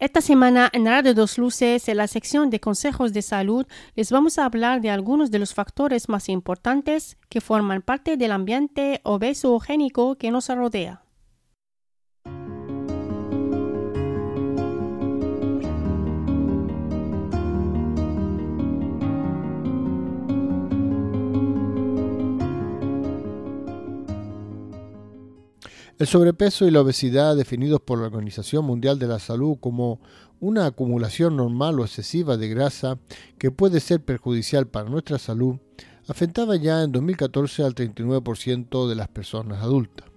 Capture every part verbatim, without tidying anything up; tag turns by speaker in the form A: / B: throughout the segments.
A: Esta semana en Radio Dos Luces, en la sección de consejos de salud, les vamos a hablar de algunos de los factores más importantes que forman parte del ambiente obesogénico que nos rodea.
B: El sobrepeso y la obesidad, definidos por la Organización Mundial de la Salud como una acumulación normal o excesiva de grasa que puede ser perjudicial para nuestra salud, afectaba ya en dos mil catorce al treinta y nueve por ciento de las personas adultas.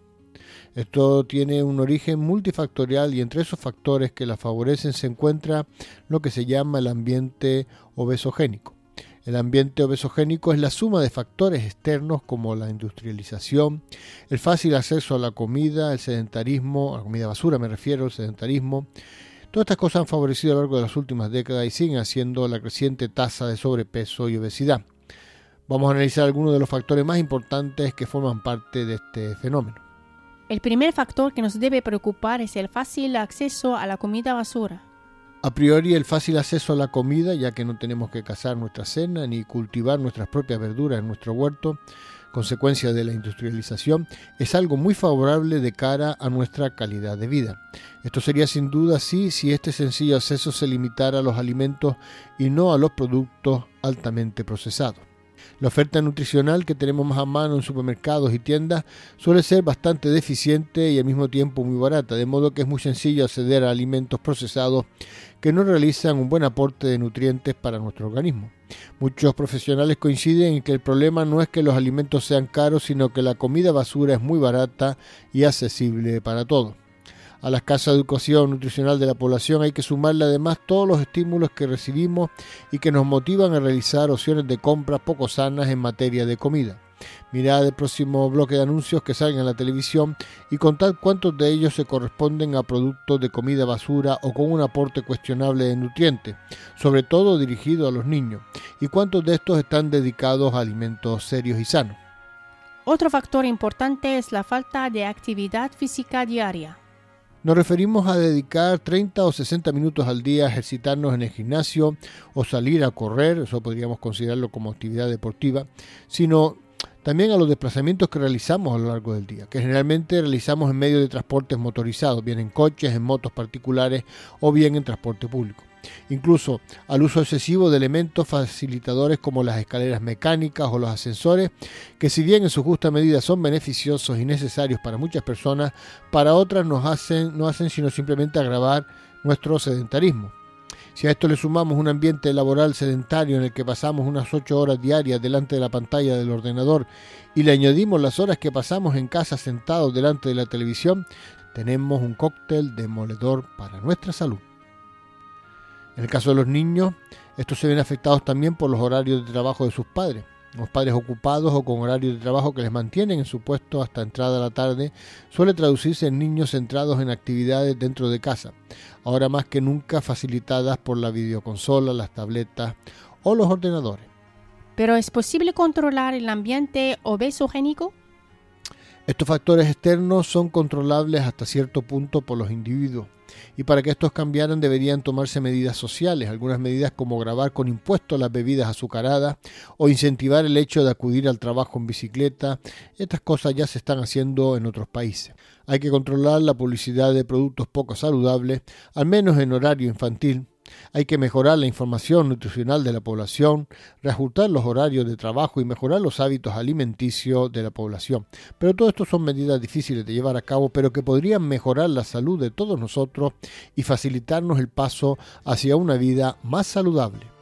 B: Esto tiene un origen multifactorial y entre esos factores que la favorecen se encuentra lo que se llama el ambiente obesogénico. El ambiente obesogénico es la suma de factores externos como la industrialización, el fácil acceso a la comida, el sedentarismo, a la comida basura me refiero, el sedentarismo. Todas estas cosas han favorecido a lo largo de las últimas décadas y siguen haciendo la creciente tasa de sobrepeso y obesidad. Vamos a analizar algunos de los factores más importantes que forman parte de este fenómeno.
A: El primer factor que nos debe preocupar es el fácil acceso a la comida basura.
B: A priori, el fácil acceso a la comida, ya que no tenemos que cazar nuestra cena ni cultivar nuestras propias verduras en nuestro huerto, consecuencia de la industrialización, es algo muy favorable de cara a nuestra calidad de vida. Esto sería sin duda así si este sencillo acceso se limitara a los alimentos y no a los productos altamente procesados. La oferta nutricional que tenemos más a mano en supermercados y tiendas suele ser bastante deficiente y al mismo tiempo muy barata, de modo que es muy sencillo acceder a alimentos procesados que no realizan un buen aporte de nutrientes para nuestro organismo. Muchos profesionales coinciden en que el problema no es que los alimentos sean caros, sino que la comida basura es muy barata y accesible para todos. A la escasa educación nutricional de la población hay que sumarle además todos los estímulos que recibimos y que nos motivan a realizar opciones de compra poco sanas en materia de comida. Mirad el próximo bloque de anuncios que salgan en la televisión y contad cuántos de ellos se corresponden a productos de comida basura o con un aporte cuestionable de nutrientes, sobre todo dirigido a los niños, y cuántos de estos están dedicados a alimentos serios y sanos.
A: Otro factor importante es la falta de actividad física diaria.
B: Nos referimos a dedicar treinta o sesenta minutos al día a ejercitarnos en el gimnasio o salir a correr, eso podríamos considerarlo como actividad deportiva, sino también a los desplazamientos que realizamos a lo largo del día, que generalmente realizamos en medio de transportes motorizados, bien en coches, en motos particulares o bien en transporte público. Incluso al uso excesivo de elementos facilitadores como las escaleras mecánicas o los ascensores, que si bien en su justa medida son beneficiosos y necesarios para muchas personas, para otras nos hacen, no hacen sino simplemente agravar nuestro sedentarismo. Si a esto le sumamos un ambiente laboral sedentario en el que pasamos unas ocho horas diarias delante de la pantalla del ordenador y le añadimos las horas que pasamos en casa sentados delante de la televisión, tenemos un cóctel demoledor para nuestra salud. En el caso de los niños, estos se ven afectados también por los horarios de trabajo de sus padres. Los padres ocupados o con horarios de trabajo que les mantienen en su puesto hasta entrada la tarde suele traducirse en niños centrados en actividades dentro de casa, ahora más que nunca facilitadas por la videoconsola, las tabletas o los ordenadores.
A: ¿Pero es posible controlar el ambiente obesogénico?
B: Estos factores externos son controlables hasta cierto punto por los individuos, y para que estos cambiaran deberían tomarse medidas sociales, algunas medidas como gravar con impuestos las bebidas azucaradas o incentivar el hecho de acudir al trabajo en bicicleta. Estas cosas ya se están haciendo en otros países. Hay que controlar la publicidad de productos poco saludables, al menos en horario infantil. Hay que mejorar la información nutricional de la población, reajustar los horarios de trabajo y mejorar los hábitos alimenticios de la población. Pero todo esto son medidas difíciles de llevar a cabo, pero que podrían mejorar la salud de todos nosotros y facilitarnos el paso hacia una vida más saludable.